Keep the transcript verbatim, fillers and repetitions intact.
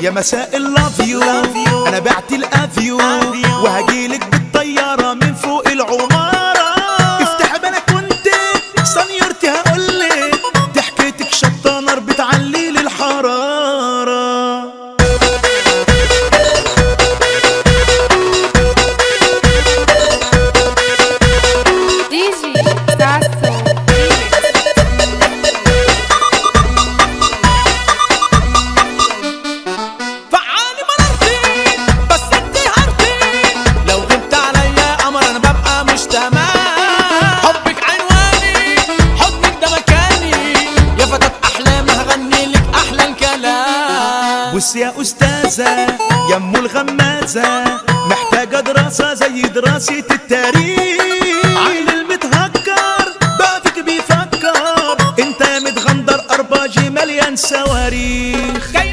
يا مساء اللافيو، انا بعت الافيو وهجيلك بالطيارة من فوق العمارة. افتح بلكونتك سنيورتي هقولك، ضحكتك شطة نار بتعلي لي الحرارة. بص يا أستاذة يا أم الغمازة، محتاجة دراسة زي دراسة التاريخ. عيل المتهكر بقى فيك بيفكر، انت يا متغندر أرباجي مليان صواريخ.